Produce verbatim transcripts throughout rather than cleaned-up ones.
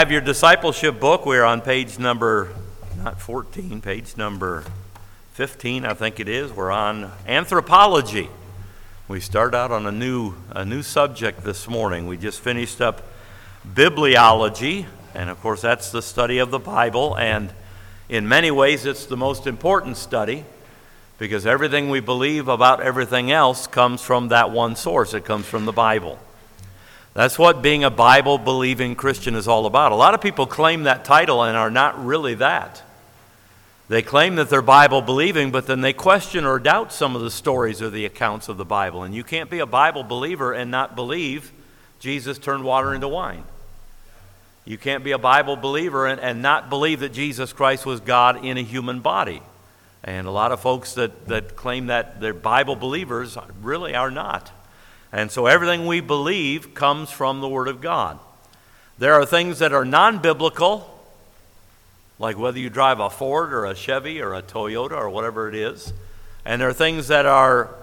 Have your discipleship book. We're on page number, not fourteen, page number fifteen, I think it is. We're on anthropology. We start out on a new a new subject this morning. We just finished up bibliology, and of course that's the study of the Bible, and in many ways it's the most important study because everything we believe about everything else comes from that one source. It comes from the Bible. That's what being a Bible-believing Christian is all about. A lot of people claim that title and are not really that. They claim that they're Bible-believing, but then they question or doubt some of the stories or the accounts of the Bible. And you can't be a Bible believer and not believe Jesus turned water into wine. You can't be a Bible believer and, and not believe that Jesus Christ was God in a human body. And a lot of folks that, that claim that they're Bible believers really are not. And so everything we believe comes from the Word of God. There are things that are non-biblical, like whether you drive a Ford or a Chevy or a Toyota or whatever it is. And there are things that are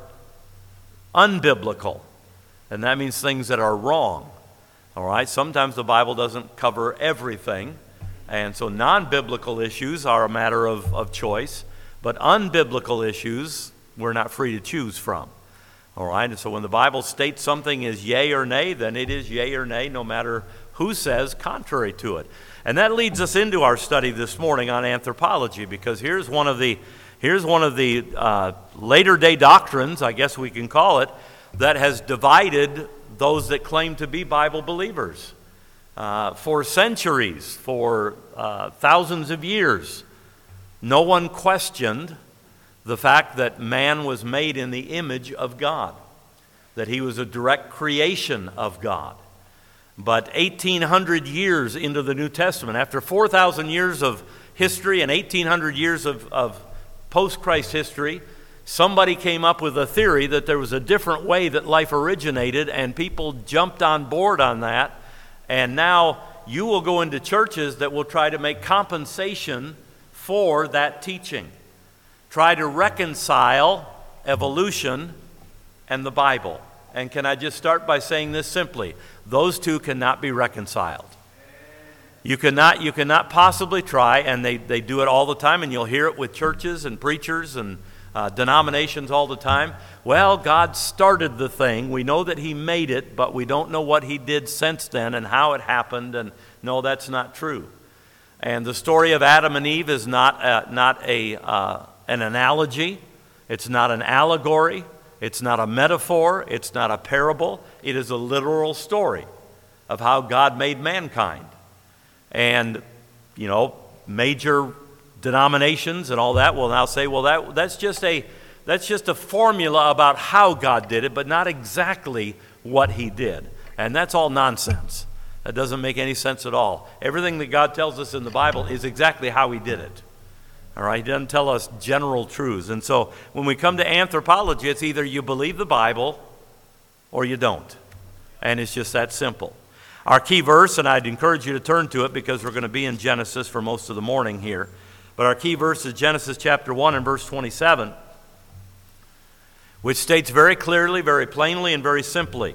unbiblical, and that means things that are wrong. All right? Sometimes the Bible doesn't cover everything, and so non-biblical issues are a matter of, of choice, but unbiblical issues we're not free to choose from. All right, and so when the Bible states something is yea or nay, then it is yea or nay, no matter who says contrary to it. And that leads us into our study this morning on anthropology, because here's one of the here's one of the uh, later day doctrines, I guess we can call it, that has divided those that claim to be Bible believers. Uh, for centuries, for uh, thousands of years, no one questioned the fact that man was made in the image of God, that he was a direct creation of God. But eighteen hundred years into the New Testament, after four thousand years of history and eighteen hundred years of, of post-Christ history, somebody came up with a theory that there was a different way that life originated, and people jumped on board on that. And now you will go into churches that will try to make compensation for that teaching. Try to reconcile evolution and the Bible. And can I just start by saying this simply? Those two cannot be reconciled. You cannot, you cannot possibly try, and they, they do it all the time, and you'll hear it with churches and preachers and uh, denominations all the time. Well, God started the thing. We know that He made it, but we don't know what He did since then and how it happened, and no, that's not true. And the story of Adam and Eve is not a, not a uh, an analogy. It's not an allegory. It's not a metaphor. It's not a parable. It is a literal story of how God made mankind. And, you know, major denominations and all that will now say, well, that that's just a that's just a formula about how God did it, but not exactly what He did. And that's all nonsense. That doesn't make any sense at all. Everything that God tells us in the Bible is exactly how He did it. All right, He doesn't tell us general truths. And so when we come to anthropology, it's either you believe the Bible or you don't. And it's just that simple. Our key verse, and I'd encourage you to turn to it because we're going to be in Genesis for most of the morning here. But our key verse is Genesis chapter one and verse twenty-seven, which states very clearly, very plainly, and very simply.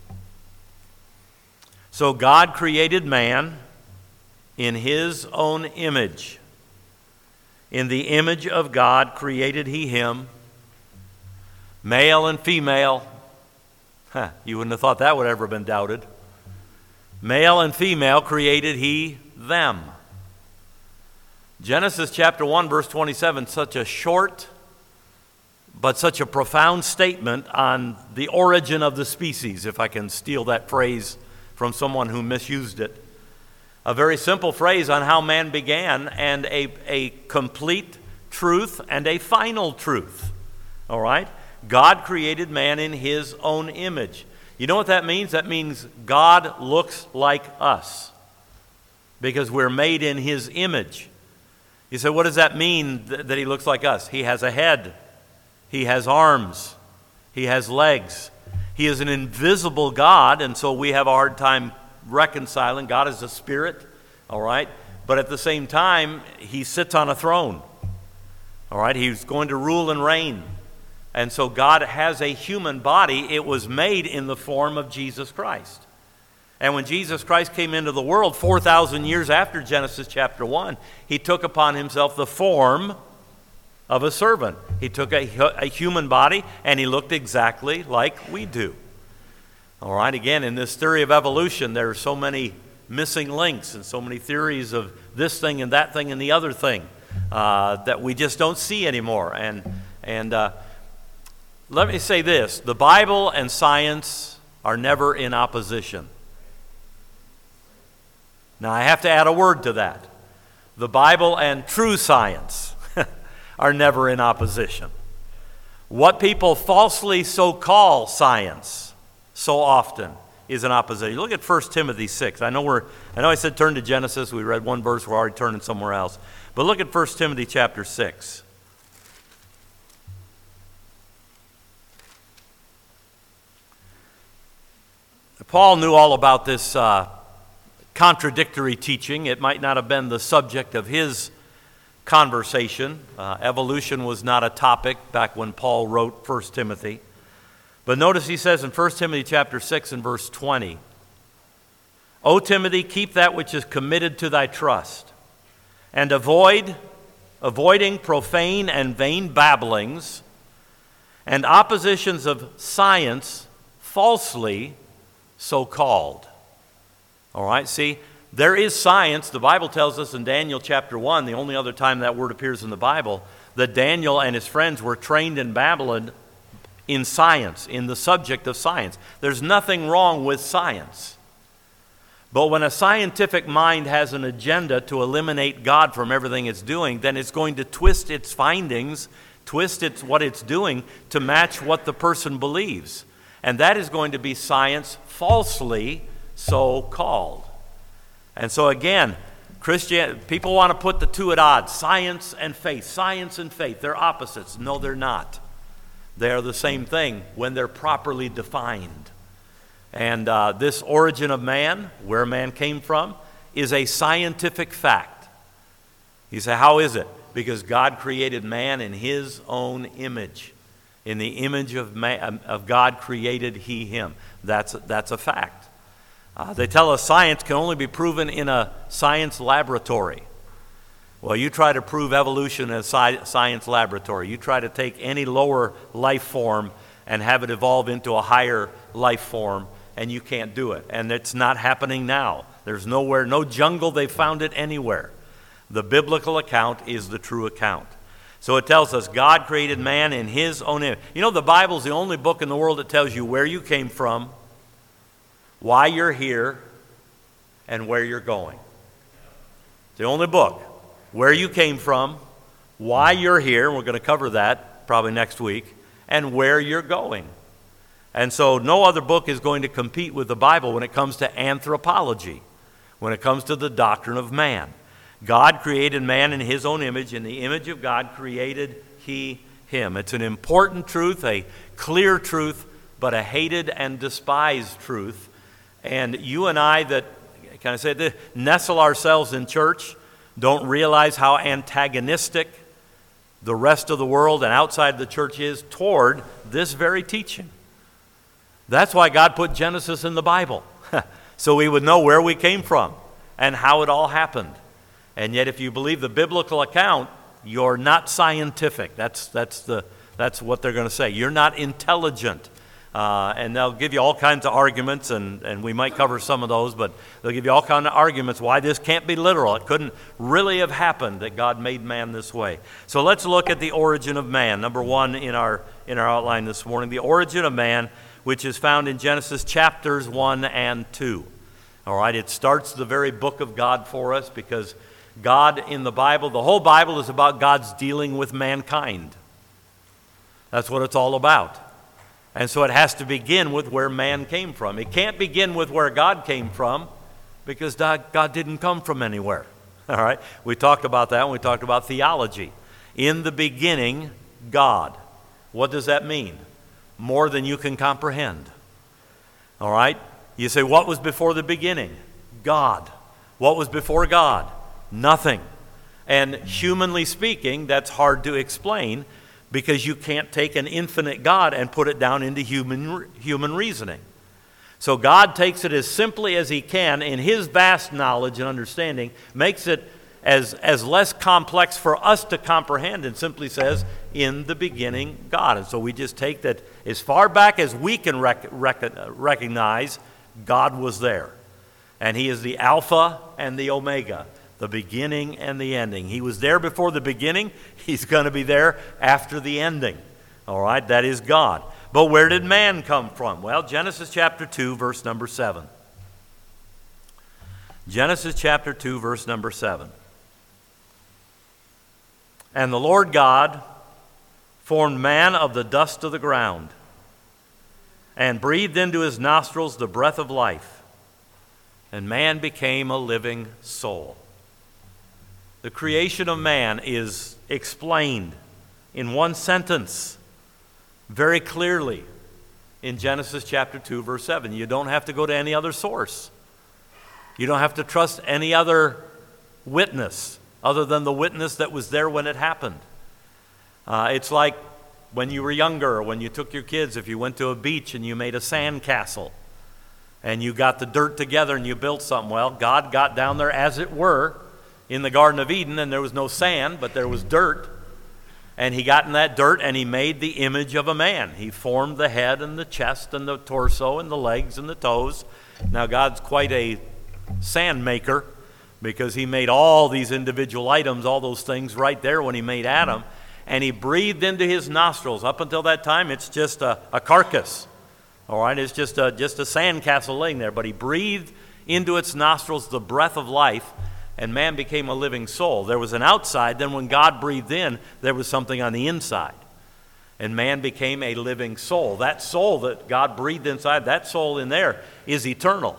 So God created man in His own image. In the image of God created He him, male and female. Huh, you wouldn't have thought that would ever have been doubted. Male and female created He them. Genesis chapter one, verse twenty-seven, such a short but such a profound statement on the origin of the species, if I can steal that phrase from someone who misused it. A very simple phrase on how man began, and a, a complete truth and a final truth. All right? God created man in His own image. You know what that means? That means God looks like us because we're made in His image. You say, what does that mean th- that He looks like us? He has a head. He has arms. He has legs. He is an invisible God, and so we have a hard time reconciling. God is a spirit, all right? But at the same time, He sits on a throne, all right? He's going to rule and reign. And so God has a human body. It was made in the form of Jesus Christ. And when Jesus Christ came into the world four thousand years after Genesis chapter one, he took upon himself the form of a servant. He took a, a human body, and he looked exactly like we do. All right, again, in this theory of evolution, there are so many missing links and so many theories of this thing and that thing and the other thing uh, that we just don't see anymore. And, and uh, let me say this, the Bible and science are never in opposition. Now, I have to add a word to that. The Bible and true science are never in opposition. What people falsely so call science so often is in opposition. Look at First Timothy six. I know we're I know I said turn to Genesis. We read one verse, we're already turning somewhere else. But look at First Timothy chapter six. Paul knew all about this uh, contradictory teaching. It might not have been the subject of his conversation. Uh, evolution was not a topic back when Paul wrote First Timothy. But notice he says in First Timothy chapter six and verse twenty, O Timothy, keep that which is committed to thy trust, and avoid, avoiding profane and vain babblings, and oppositions of science falsely so called. All right, see, there is science. The Bible tells us in Daniel chapter one, the only other time that word appears in the Bible, that Daniel and his friends were trained in Babylon in science, in the subject of science. There's nothing wrong with science. But when a scientific mind has an agenda to eliminate God from everything it's doing, then it's going to twist its findings, twist its, what it's doing to match what the person believes. And that is going to be science falsely so called. And so again, Christian people want to put the two at odds, science and faith. Science and faith, they're opposites. No, they're not. They're the same thing when they're properly defined. And uh, this origin of man, where man came from, is a scientific fact. You say, how is it? Because God created man in his own image. In the image of, man, of God created he him. That's, that's a fact. Uh, they tell us science can only be proven in a science laboratory. Well, you try to prove evolution in a sci- science laboratory. You try to take any lower life form and have it evolve into a higher life form, and you can't do it. And it's not happening now. There's nowhere, no jungle they found it anywhere. The biblical account is the true account. So it tells us God created man in his own image. You know, the Bible's the only book in the world that tells you where you came from, why you're here, and where you're going. It's the only book. Where you came from, why you're here, and we're going to cover that probably next week, and where you're going. And so no other book is going to compete with the Bible when it comes to anthropology, when it comes to the doctrine of man. God created man in his own image. In the image of God created he him. It's an important truth, a clear truth, but a hated and despised truth. And you and I that, can I say this, nestle ourselves in church, don't realize how antagonistic the rest of the world and outside the church is toward this very teaching. That's why God put Genesis in the Bible, so we would know where we came from and how it all happened. And yet if you believe the biblical account, you're not scientific. That's, that's, the, that's what they're going to say. You're not intelligent. Uh, and they'll give you all kinds of arguments, and, and we might cover some of those, but they'll give you all kinds of arguments why this can't be literal. It couldn't really have happened that God made man this way. So let's look at the origin of man. Number one in our, in our outline this morning, the origin of man, which is found in Genesis chapters one and two. All right, it starts the very book of God for us because God in the Bible, the whole Bible is about God's dealing with mankind. That's what it's all about. And so it has to begin with where man came from. It can't begin with where God came from because God didn't come from anywhere. All right? We talked about that when we talked about theology. In the beginning, God. What does that mean? More than you can comprehend. All right? You say, what was before the beginning? God. What was before God? Nothing. And humanly speaking, that's hard to explain because you can't take an infinite God and put it down into human, human reasoning. So God takes it as simply as he can in his vast knowledge and understanding, makes it as, as less complex for us to comprehend, and simply says, in the beginning, God. And so we just take that as far back as we can rec- rec- recognize, God was there. And he is the Alpha and the Omega, the beginning and the ending. He was there before the beginning. He's going to be there after the ending. All right, that is God. But where did man come from? Well, Genesis chapter two, verse number seven. Genesis chapter two, verse number seven. And the Lord God formed man of the dust of the ground, and breathed into his nostrils the breath of life, and man became a living soul. The creation of man is explained in one sentence very clearly in Genesis chapter two, verse seven. You don't have to go to any other source. You don't have to trust any other witness other than the witness that was there when it happened. Uh, it's like when you were younger, when you took your kids, if you went to a beach and you made a sand castle and you got the dirt together and you built something. Well, God got down there, as it were, in the Garden of Eden, and there was no sand, but there was dirt. And he got in that dirt and he made the image of a man. He formed the head and the chest and the torso and the legs and the toes. Now, God's quite a sand maker, because he made all these individual items, all those things right there when he made Adam. And he breathed into his nostrils. Up until that time, it's just a, a carcass. All right, it's just a, just a sandcastle laying there. But he breathed into its nostrils the breath of life, and man became a living soul. There was an outside, then when God breathed in, there was something on the inside. And man became a living soul. That soul that God breathed inside, that soul in there is eternal.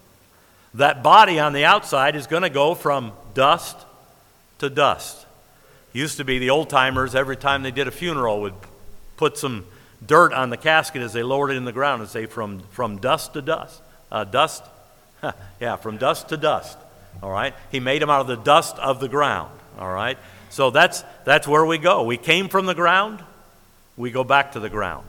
That body on the outside is going to go from dust to dust. Used to be the old-timers, every time they did a funeral, would put some dirt on the casket as they lowered it in the ground and say, from, from dust to dust. Uh, dust? yeah, from dust to dust. All right? He made them out of the dust of the ground. All right? So that's, that's where we go. We came from the ground. We go back to the ground.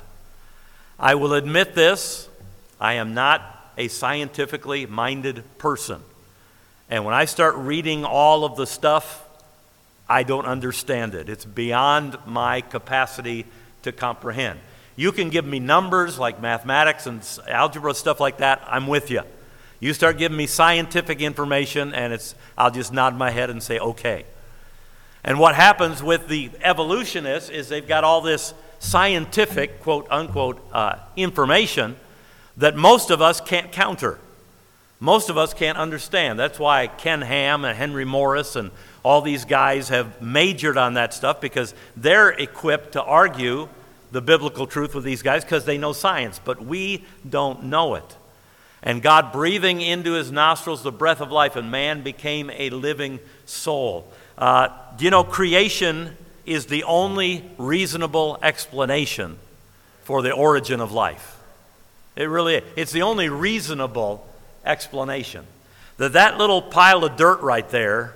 I will admit this. I am not a scientifically minded person. And when I start reading all of the stuff, I don't understand it. It's beyond my capacity to comprehend. You can give me numbers like mathematics and algebra, stuff like that, I'm with you. You start giving me scientific information, and it's I'll just nod my head and say, okay. And what happens with the evolutionists is they've got all this scientific, quote unquote, uh, information that most of us can't counter. Most of us can't understand. That's why Ken Ham and Henry Morris and all these guys have majored on that stuff, because they're equipped to argue the biblical truth with these guys because they know science, but we don't know it. And God breathing into his nostrils the breath of life, and man became a living soul. Uh, do you know creation is the only reasonable explanation for the origin of life? It really is. It's the only reasonable explanation. That that little pile of dirt right there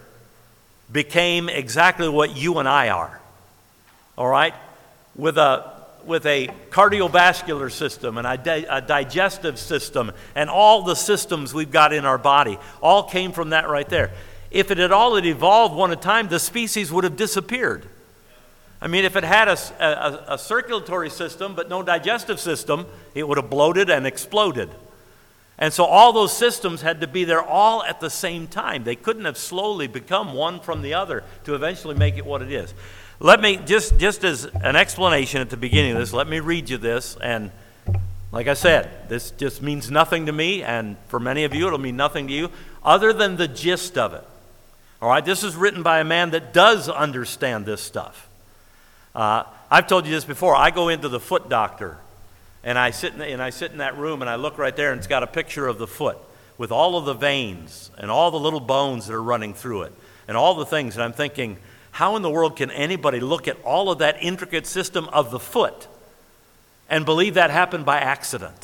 became exactly what you and I are. All right? With a with a cardiovascular system and a, di- a digestive system and all the systems we've got in our body all came from that right there. If it had all had evolved one at a time, the species would have disappeared. I mean, if it had a, a, a circulatory system but no digestive system, it would have bloated and exploded. And so all those systems had to be there all at the same time. They couldn't have slowly become one from the other to eventually make it what it is. Let me, just, just as an explanation at the beginning of this, let me read you this. And like I said, this just means nothing to me, and for many of you it'll mean nothing to you, other than the gist of it. All right, this is written by a man that does understand this stuff. Uh, I've told you this before. I go into the foot doctor, and I sit in the, and I sit in that room, and I look right there, and it's got a picture of the foot with all of the veins and all the little bones that are running through it and all the things. And I'm thinking, how in the world can anybody look at all of that intricate system of the foot and believe that happened by accident?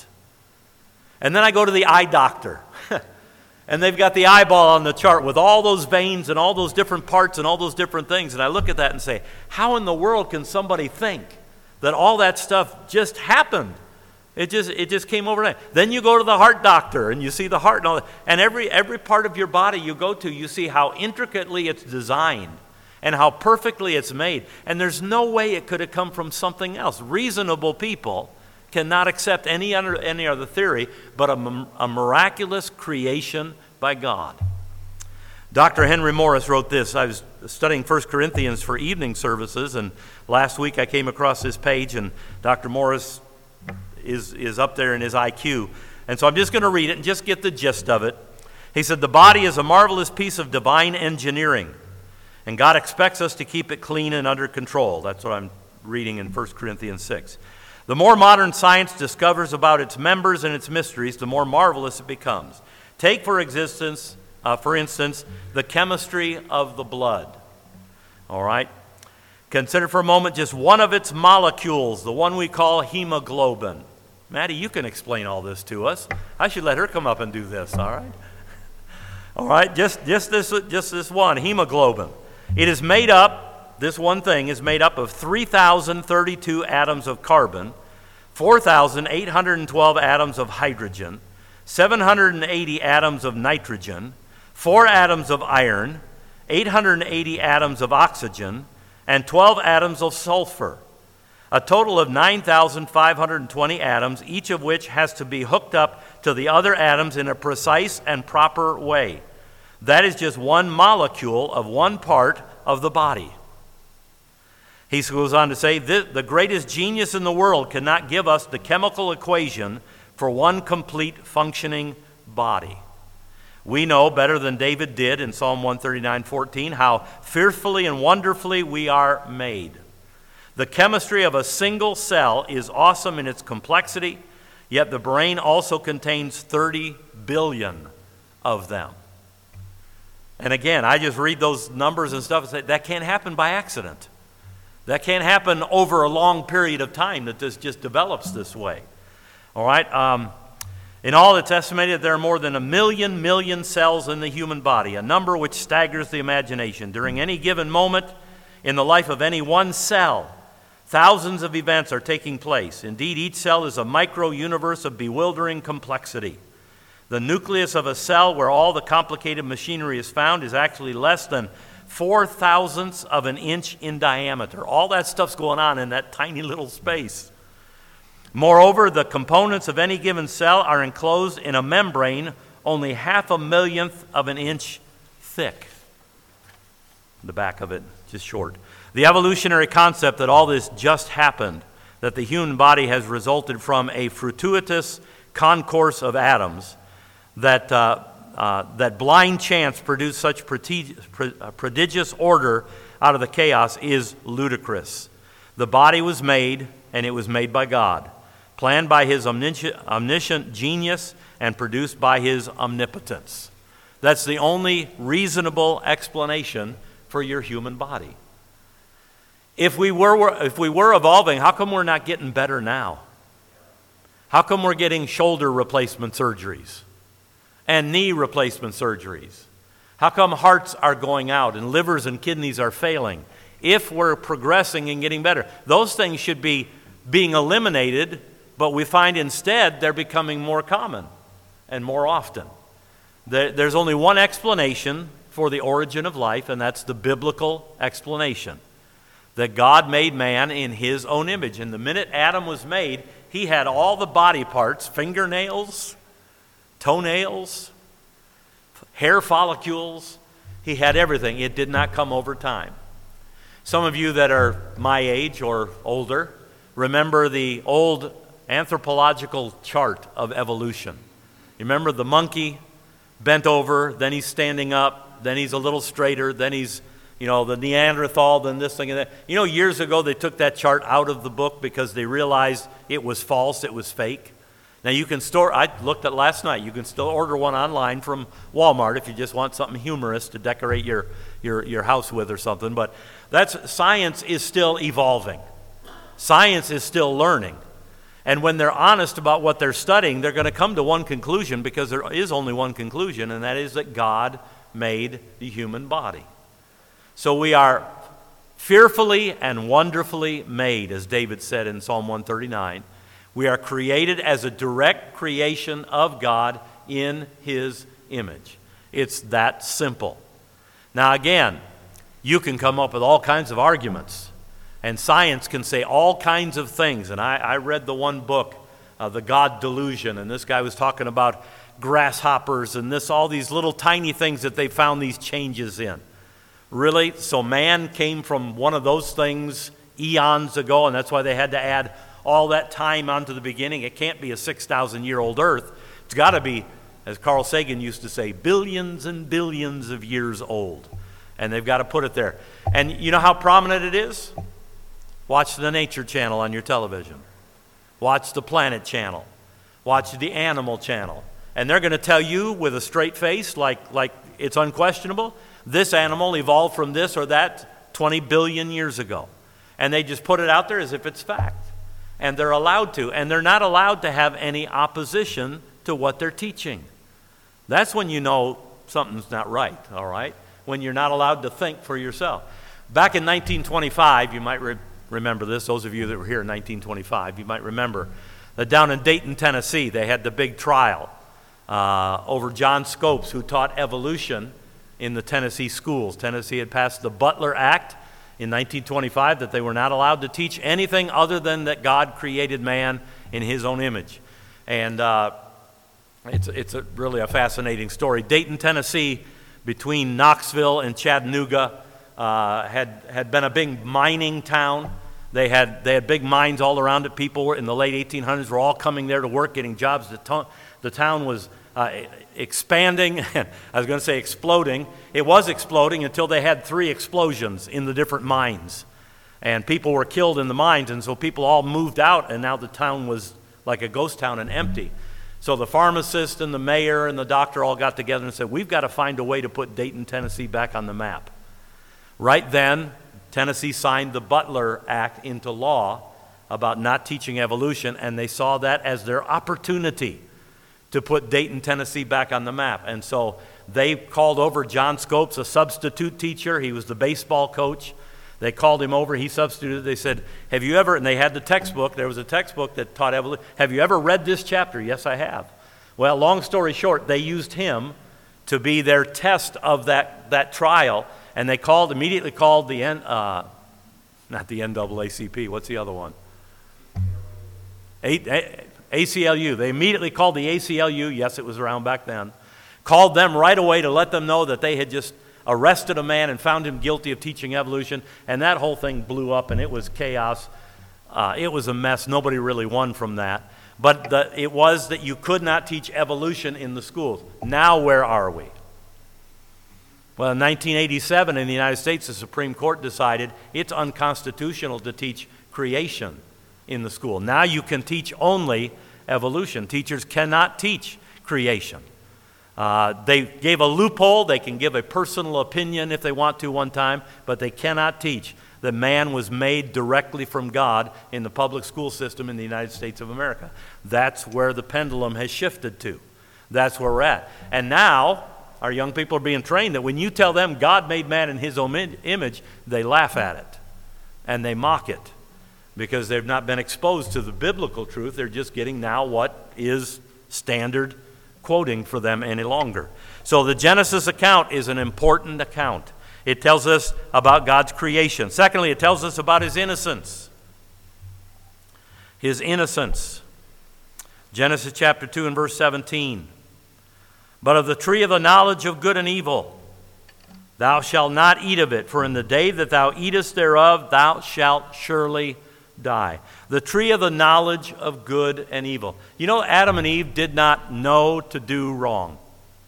And then I go to the eye doctor, and they've got the eyeball on the chart with all those veins and all those different parts and all those different things. And I look at that and say, how in the world can somebody think that all that stuff just happened It just it just came overnight. Then you go to the heart doctor and you see the heart and all that. And every every part of your body you go to, you see how intricately it's designed and how perfectly it's made. And there's no way it could have come from something else. Reasonable people cannot accept any other, any other theory but a, a miraculous creation by God. Doctor Henry Morris wrote this. I was studying First Corinthians for evening services, and last week I came across this page, and Doctor Morris is, is up there in his I Q. And so I'm just going to read it and just get the gist of it. He said, "The body is a marvelous piece of divine engineering, and God expects us to keep it clean and under control." That's what I'm reading in First Corinthians six. "The more modern science discovers about its members and its mysteries, the more marvelous it becomes. Take, for existence, uh, for instance, the chemistry of the blood. All right? Consider for a moment just one of its molecules, the one we call hemoglobin." Maddie, you can explain all this to us. I should let her come up and do this, all right? All right, just, just, this, just this one, hemoglobin. It is made up, this one thing is made up of three thousand thirty-two atoms of carbon, four thousand eight hundred twelve atoms of hydrogen, seven hundred eighty atoms of nitrogen, four atoms of iron, eight hundred eighty atoms of oxygen, and twelve atoms of sulfur. A total of nine thousand five hundred twenty atoms, each of which has to be hooked up to the other atoms in a precise and proper way. That is just one molecule of one part of the body. He goes on to say, "The greatest genius in the world cannot give us the chemical equation for one complete functioning body. We know better than David did in Psalm one thirty-nine fourteen how fearfully and wonderfully we are made. The chemistry of a single cell is awesome in its complexity, yet the brain also contains thirty billion of them." And again, I just read those numbers and stuff and say, that can't happen by accident. That can't happen over a long period of time that this just develops this way. All right? Um, in all, it's estimated that there are more than a million million cells in the human body, a number which staggers the imagination. During any given moment in the life of any one cell, thousands of events are taking place. Indeed, each cell is a micro-universe of bewildering complexity. The nucleus of a cell where all the complicated machinery is found is actually less than four thousandths of an inch in diameter. All that stuff's going on in that tiny little space. Moreover, the components of any given cell are enclosed in a membrane only half a millionth of an inch thick. The back of it, just short. The evolutionary concept that all this just happened, that the human body has resulted from a fortuitous concourse of atoms, that uh, uh, that blind chance produced such prodigious order out of the chaos, is ludicrous. The body was made, and it was made by God, planned by his omniscient, omniscient genius, and produced by his omnipotence. That's the only reasonable explanation for your human body. If we were, if we were evolving, how come we're not getting better now? How come we're getting shoulder replacement surgeries and knee replacement surgeries? How come hearts are going out and livers and kidneys are failing? If we're progressing and getting better, those things should be being eliminated, but we find instead they're becoming more common and more often. There's only one explanation for the origin of life, and that's the biblical explanation. That God made man in his own image. And the minute Adam was made, he had all the body parts, fingernails, toenails, hair follicles. He had everything. It did not come over time. Some of you that are my age or older remember the old anthropological chart of evolution. You remember the monkey bent over, then he's standing up, then he's a little straighter, then he's, you know, the Neanderthal, then this thing and that. You know, years ago they took that chart out of the book because they realized it was false, it was fake. Now you can store, I looked at last night, you can still order one online from Walmart if you just want something humorous to decorate your, your, your house with or something. But that's, science is still evolving. Science is still learning. And when they're honest about what they're studying, they're going to come to one conclusion, because there is only one conclusion, and that is that God made the human body. So we are fearfully and wonderfully made, as David said in Psalm one thirty-nine. We are created as a direct creation of God in His image. It's that simple. Now again, you can come up with all kinds of arguments, and science can say all kinds of things. And I, I read the one book, uh, The God Delusion, and this guy was talking about grasshoppers and this, all these little tiny things that they found these changes in. Really? So man came from one of those things eons ago, and that's why they had to add all that time onto the beginning. It can't be a six thousand year old earth. It's got to be, as Carl Sagan used to say, billions and billions of years old. And they've got to put it there. And you know how prominent it is? Watch the Nature Channel on your television. Watch the Planet Channel. Watch the Animal Channel. And they're going to tell you with a straight face, like, like it's unquestionable, this animal evolved from this or that twenty billion years ago. And they just put it out there as if it's fact. And they're allowed to. And they're not allowed to have any opposition to what they're teaching. That's when you know something's not right, all right? When you're not allowed to think for yourself. Back in nineteen twenty-five, you might re- remember this, those of you that were here in nineteen twenty-five, you might remember that down in Dayton, Tennessee, they had the big trial uh, over John Scopes, who taught evolution in the Tennessee schools. Tennessee had passed the Butler Act in nineteen twenty-five that they were not allowed to teach anything other than that God created man in His own image. And uh, it's, it's a, really a fascinating story. Dayton, Tennessee, between Knoxville and Chattanooga, uh, had, had been a big mining town. They had, they had big mines all around it. People were, in the late eighteen hundreds were all coming there to work, getting jobs. The, to- the town was uh, expanding. I was going to say exploding. It was exploding until they had three explosions in the different mines. And people were killed in the mines, and so people all moved out, and now the town was like a ghost town and empty. So the pharmacist and the mayor and the doctor all got together and said, we've got to find a way to put Dayton, Tennessee back on the map. Right then, Tennessee signed the Butler Act into law about not teaching evolution, and they saw that as their opportunity to put Dayton, Tennessee back on the map. And so they called over John Scopes, a substitute teacher. He was the baseball coach. They called him over. He substituted. They said, have you ever, and they had the textbook. There was a textbook that taught evolution. Have you ever read this chapter? Yes, I have. Well, long story short, they used him to be their test of that, that trial. And they called, immediately called the, N, uh, not the N double A C P, what's the other one? A, A, A C L U. They immediately called the A C L U, yes, it was around back then, called them right away to let them know that they had just arrested a man and found him guilty of teaching evolution, and that whole thing blew up, and it was chaos. Uh, it was a mess. Nobody really won from that. But the, it was that you could not teach evolution in the schools. Now where are we? Well, in nineteen eighty-seven in the United States, the Supreme Court decided it's unconstitutional to teach creation in the school. Now you can teach only evolution. Teachers cannot teach creation. Uh, they gave a loophole. They can give a personal opinion if they want to one time, but they cannot teach that man was made directly from God in the public school system in the United States of America. That's where the pendulum has shifted to. That's where we're at. And now our young people are being trained that when you tell them God made man in His own image, they laugh at it and they mock it because they've not been exposed to the biblical truth. They're just getting now what is standard quoting for them any longer. So the Genesis account is an important account. It tells us about God's creation. Secondly, it tells us about His innocence. His innocence. Genesis chapter two and verse seventeen. But of the tree of the knowledge of good and evil, thou shalt not eat of it, for in the day that thou eatest thereof, thou shalt surely die. The tree of the knowledge of good and evil. You know, Adam and Eve did not know to do wrong.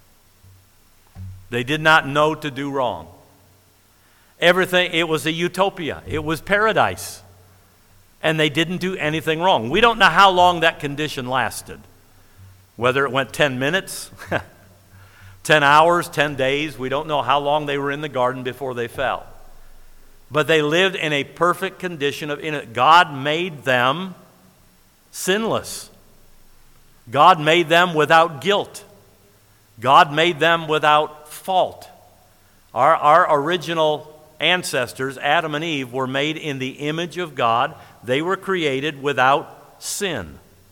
They did not know to do wrong. Everything, it was a utopia. It was paradise. And they didn't do anything wrong. We don't know how long that condition lasted. Whether it went ten minutes, ten hours, ten days. We don't know how long they were in the garden before they fell. But they lived in a perfect condition of innocence. God made them sinless. God made them without guilt. God made them without fault. Our, our original ancestors, Adam and Eve, were made in the image of God. They were created without sin.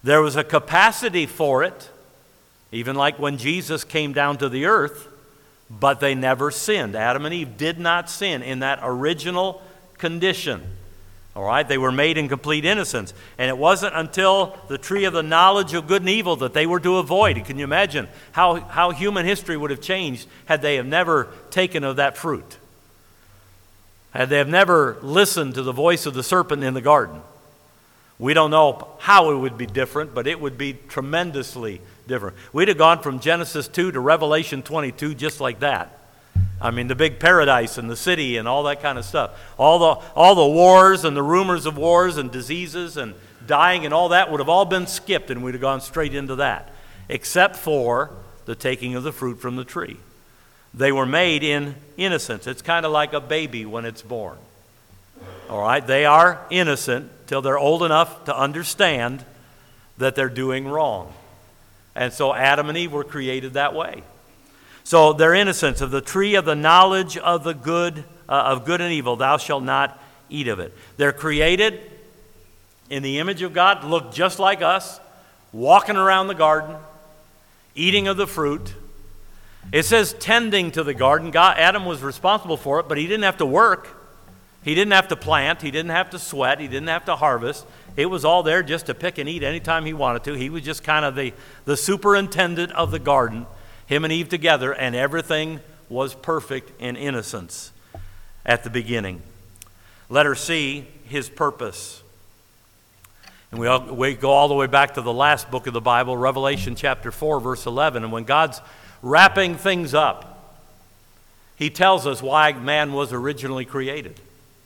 There was a capacity for it, even like when Jesus came down to the earth, but they never sinned. Adam and Eve did not sin in that original condition. All right, they were made in complete innocence. And it wasn't until the tree of the knowledge of good and evil that they were to avoid. Can you imagine how, how human history would have changed had they have never taken of that fruit? Had they have never listened to the voice of the serpent in the garden? We don't know how it would be different, but it would be tremendously different. We'd have gone from Genesis two to Revelation twenty-two just like that. I mean, the big paradise and the city and all that kind of stuff. All the, all the wars and the rumors of wars and diseases and dying and all that would have all been skipped, and we'd have gone straight into that, except for the taking of the fruit from the tree. They were made in innocence. It's kind of like a baby when it's born. All right, they are innocent till they're old enough to understand that they're doing wrong. And so Adam and Eve were created that way. So their innocence of the tree of the knowledge of the good uh, of good and evil, thou shalt not eat of it. They're created in the image of God, look just like us, walking around the garden, eating of the fruit. It says tending to the garden. God, Adam was responsible for it, but he didn't have to work. He didn't have to plant. He didn't have to sweat. He didn't have to harvest. It was all there just to pick and eat anytime he wanted to. He was just kind of the, the superintendent of the garden, him and Eve together, and everything was perfect in innocence at the beginning. Letter C, his purpose. And we, all, we go all the way back to the last book of the Bible, Revelation chapter four, verse eleven. And when God's wrapping things up, he tells us why man was originally created.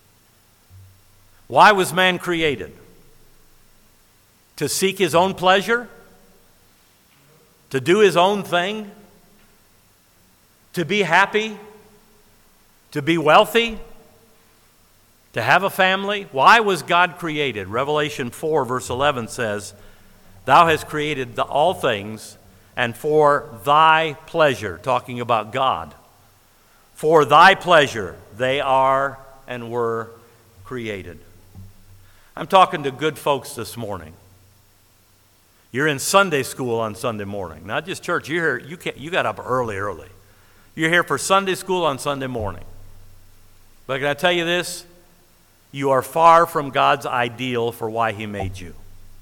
Why was man created? To seek his own pleasure? To do his own thing? To be happy? To be wealthy? To have a family? Why was God created? Revelation four verse eleven says, thou hast created the, all things, and for thy pleasure, talking about God. For thy pleasure they are and were created. I'm talking to good folks this morning. You're in Sunday school on Sunday morning. Not just church. You're here, you, can't, you got up early, early. You're here for Sunday school on Sunday morning. But can I tell you this? You are far from God's ideal for why he made you.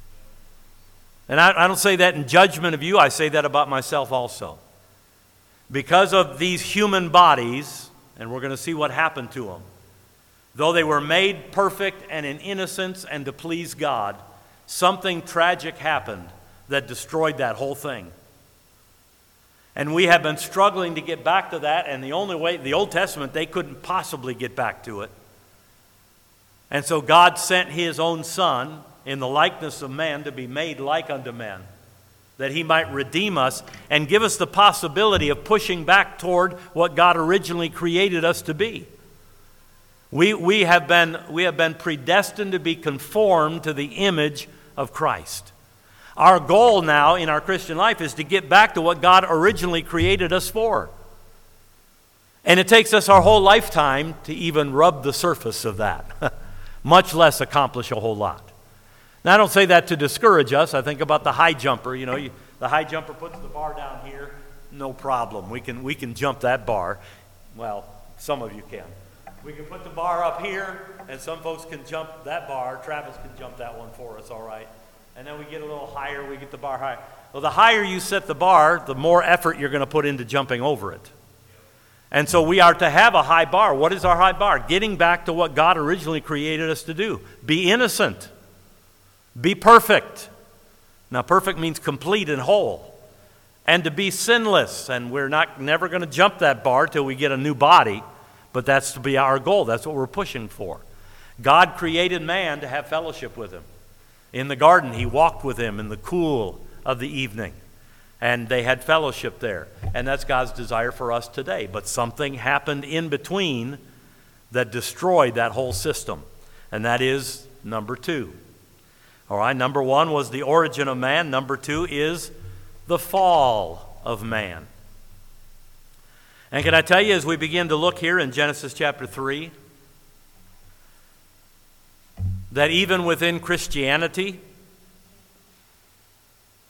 And I, I don't say that in judgment of you. I say that about myself also. Because of these human bodies, and we're going to see what happened to them, though they were made perfect and in innocence and to please God, something tragic happened that destroyed that whole thing. And we have been struggling to get back to that, and the only way, the Old Testament, they couldn't possibly get back to it. And so God sent his own Son in the likeness of man to be made like unto men, that he might redeem us and give us the possibility of pushing back toward what God originally created us to be. We, we, have been, we have been predestined to be conformed to the image of Christ. Our goal now in our Christian life is to get back to what God originally created us for. And it takes us our whole lifetime to even rub the surface of that, much less accomplish a whole lot. Now, I don't say that to discourage us. I think about the high jumper. You know, you, the high jumper puts the bar down here, no problem. We can, we can jump that bar. Well, some of you can. We can put the bar up here, and some folks can jump that bar. Travis can jump that one for us, all right? And then we get a little higher, we get the bar higher. Well, the higher you set the bar, the more effort you're going to put into jumping over it. And so we are to have a high bar. What is our high bar? Getting back to what God originally created us to do. Be innocent. Be perfect. Now, perfect means complete and whole. And to be sinless. And we're not never going to jump that bar till we get a new body. But that's to be our goal. That's what we're pushing for. God created man to have fellowship with him. In the garden, he walked with him in the cool of the evening. And they had fellowship there. And that's God's desire for us today. But something happened in between that destroyed that whole system. And that is number two. All right, number one was the origin of man. Number two is the fall of man. And can I tell you, as we begin to look here in Genesis chapter three, that even within Christianity,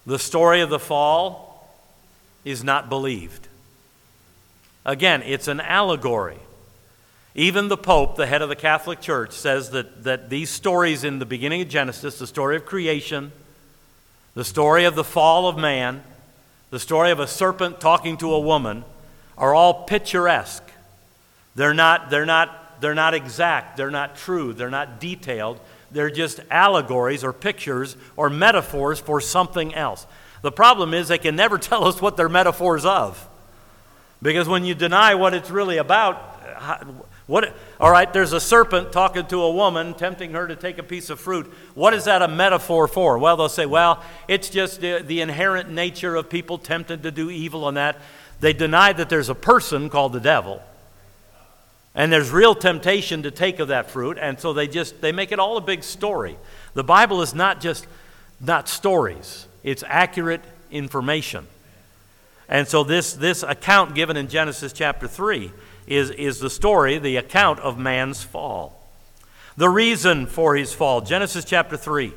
the story of the fall is not believed. Again, it's an allegory. Even the Pope, the head of the Catholic Church, says that, that these stories in the beginning of Genesis, the story of creation, the story of the fall of man, the story of a serpent talking to a woman, are all picturesque. They're not, they're not, they're not exact, they're not true, they're not detailed. They're just allegories or pictures or metaphors for something else. The problem is they can never tell us what they're metaphors of. Because when you deny what it's really about, what, all right, there's a serpent talking to a woman, tempting her to take a piece of fruit. What is that a metaphor for? Well, they'll say, well, it's just the, the inherent nature of people tempted to do evil and that. They deny that there's a person called the devil. And there's real temptation to take of that fruit, and so they just, they make it all a big story. The Bible is not just, not stories. It's accurate information. And so this, this account given in Genesis chapter three is, is the story, the account of man's fall. The reason for his fall, Genesis chapter three.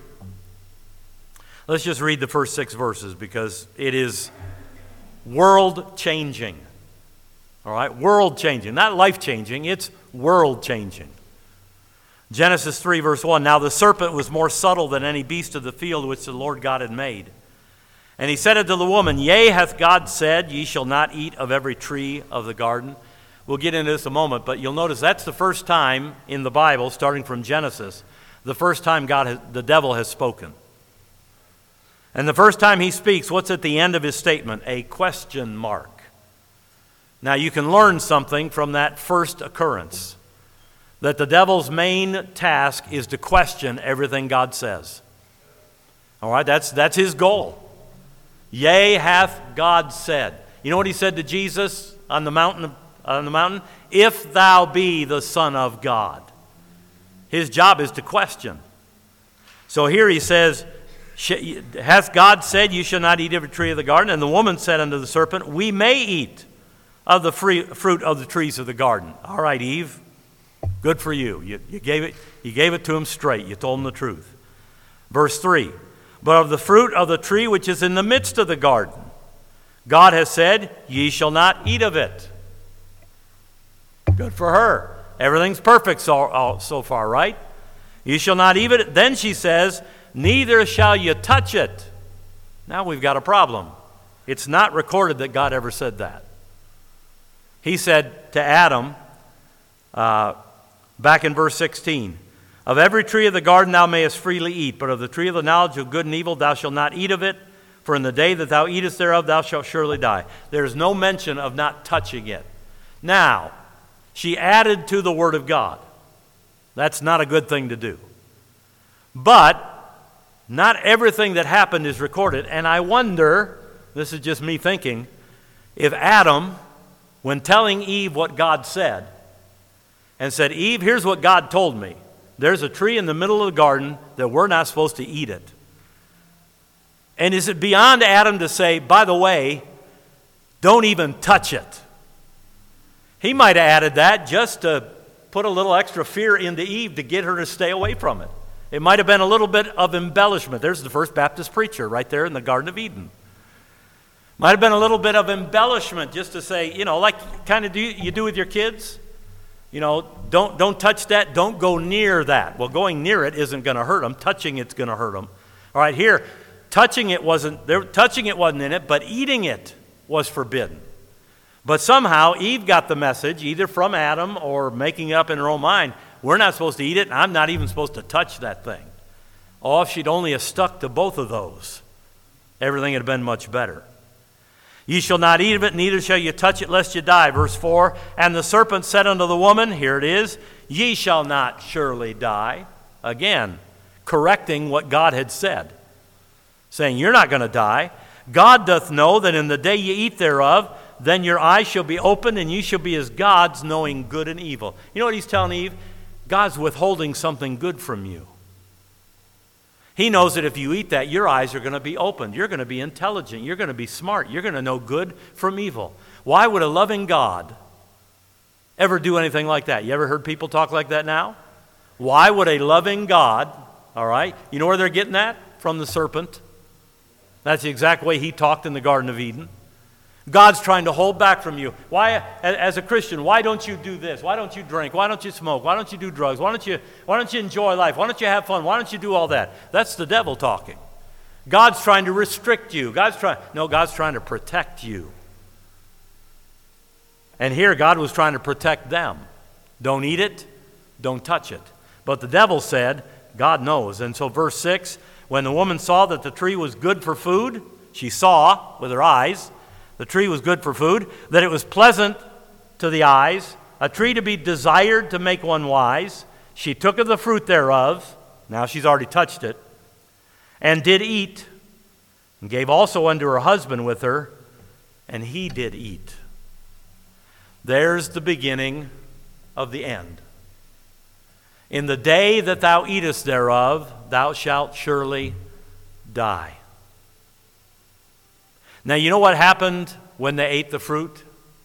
Let's just read the first six verses because it is world-changing. All right, world-changing, not life-changing, it's world-changing. Genesis three, verse one, now the serpent was more subtle than any beast of the field which the Lord God had made. And he said unto the woman, yea, hath God said, ye shall not eat of every tree of the garden. We'll get into this in a moment, but you'll notice that's the first time in the Bible, starting from Genesis, the first time God has, the devil has spoken. And the first time he speaks, what's at the end of his statement? A question mark. Now you can learn something from that first occurrence, that the devil's main task is to question everything God says. All right, that's, that's his goal. Yea, hath God said. You know what he said to Jesus on the mountain? On the mountain? If thou be the Son of God. His job is to question. So here he says, hath God said, you shall not eat every tree of the garden? And the woman said unto the serpent, we may eat of the free, fruit of the trees of the garden. All right, Eve, good for you. You, you, gave it, you gave it to him straight. You told him the truth. Verse three, but of the fruit of the tree which is in the midst of the garden, God has said, ye shall not eat of it. Good for her. Everything's perfect so, so far, right? You shall not eat it. Then she says, neither shall you touch it. Now we've got a problem. It's not recorded that God ever said that. He said to Adam, uh, back in verse sixteen, of every tree of the garden thou mayest freely eat, but of the tree of the knowledge of good and evil thou shalt not eat of it, for in the day that thou eatest thereof thou shalt surely die. There is no mention of not touching it. Now, she added to the word of God. That's not a good thing to do. But not everything that happened is recorded, and I wonder, this is just me thinking, if Adam, when telling Eve what God said, and said, Eve, here's what God told me. There's a tree in the middle of the garden that we're not supposed to eat it. And is it beyond Adam to say, by the way, don't even touch it? He might have added that just to put a little extra fear into Eve to get her to stay away from it. It might have been a little bit of embellishment. There's the first Baptist preacher right there in the Garden of Eden. Might have been a little bit of embellishment just to say, you know, like kind of do you do with your kids. You know, don't don't touch that. Don't go near that. Well, going near it isn't going to hurt them. Touching it's going to hurt them. All right, here, touching it wasn't there. Touching it wasn't in it, but eating it was forbidden. But somehow Eve got the message, either from Adam or making it up in her own mind. We're not supposed to eat it, and I'm not even supposed to touch that thing. Oh, if she'd only have stuck to both of those, everything would have been much better. Ye shall not eat of it, neither shall you touch it, lest you die. Verse four, and the serpent said unto the woman, here it is, ye shall not surely die. Again, correcting what God had said, saying, you're not going to die. God doth know that in the day ye eat thereof, then your eyes shall be opened, and you shall be as gods, knowing good and evil. You know what he's telling Eve? God's withholding something good from you. He knows that if you eat that, your eyes are going to be opened. You're going to be intelligent. You're going to be smart. You're going to know good from evil. Why would a loving God ever do anything like that? You ever heard people talk like that now? Why would a loving God, all right, you know where they're getting that? From the serpent. That's the exact way he talked in the Garden of Eden. God's trying to hold back from you. Why, as a Christian, why don't you do this? Why don't you drink? Why don't you smoke? Why don't you do drugs? Why don't you, why don't you enjoy life? Why don't you have fun? Why don't you do all that? That's the devil talking. God's trying to restrict you. God's trying, no, God's trying to protect you. And here God was trying to protect them. Don't eat it, don't touch it. But the devil said, God knows. And so verse six, when the woman saw that the tree was good for food, she saw with her eyes, the tree was good for food, that it was pleasant to the eyes, a tree to be desired to make one wise. She took of the fruit thereof, now she's already touched it, and did eat, and gave also unto her husband with her, and he did eat. There's the beginning of the end. In the day that thou eatest thereof, thou shalt surely die. Now, you know what happened when they ate the fruit?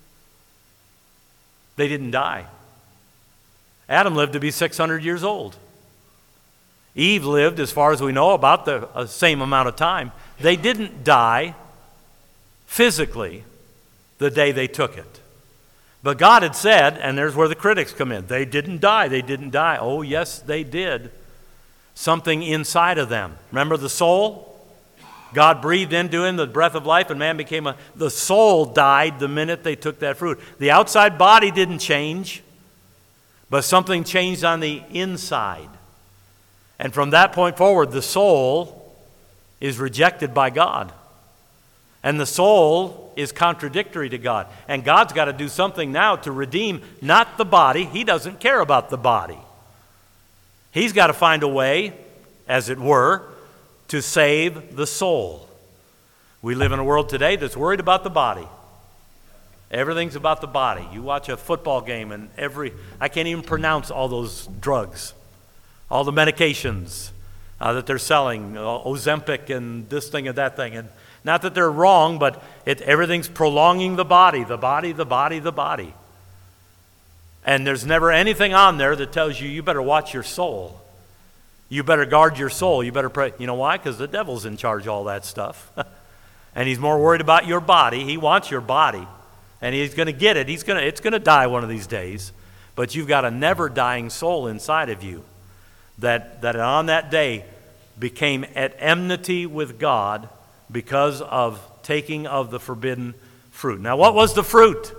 They didn't die. Adam lived to be six hundred years old. Eve lived, as far as we know, about the uh, same amount of time. They didn't die physically the day they took it. But God had said, and there's where the critics come in, they didn't die, they didn't die. Oh, yes, they did. Something inside of them. Remember the soul? God breathed into him the breath of life, and man became a... The soul died the minute they took that fruit. The outside body didn't change, but something changed on the inside. And from that point forward, the soul is rejected by God. And the soul is contradictory to God. And God's got to do something now to redeem, not the body. He doesn't care about the body. He's got to find a way, as it were, to save the soul. We live in a world today that's worried about the body. Everything's about the body. You watch a football game and every... I can't even pronounce all those drugs, all the medications uh, that they're selling, uh, Ozempic and this thing and that thing. And not that they're wrong, but it, everything's prolonging the body, the body, the body, the body. And there's never anything on there that tells you, you better watch your soul. You better guard your soul. You better pray. You know why? Because the devil's in charge of all that stuff. And he's more worried about your body. He wants your body. And he's going to get it. He's going to, it's going to die one of these days. But you've got a never-dying soul inside of you that, that on that day became at enmity with God because of taking of the forbidden fruit. Now, what was the fruit?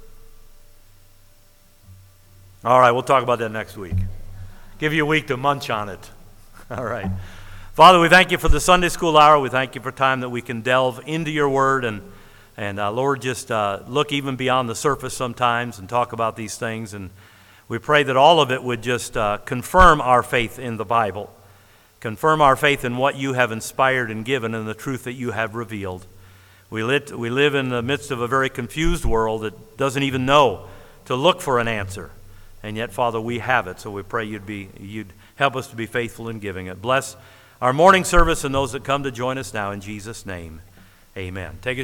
All right, we'll talk about that next week. Give you a week to munch on it. All right. Father, we thank you for the Sunday school hour. We thank you for time that we can delve into your word. And, and uh, Lord, just uh, look even beyond the surface sometimes and talk about these things. And we pray that all of it would just uh, confirm our faith in the Bible. Confirm our faith in what you have inspired and given and the truth that you have revealed. We, lit, we live in the midst of a very confused world that doesn't even know to look for an answer. And yet, Father, we have it, so we pray you'd be you'd help us to be faithful in giving it. Bless our morning service and those that come to join us now in Jesus' name. Amen. Take a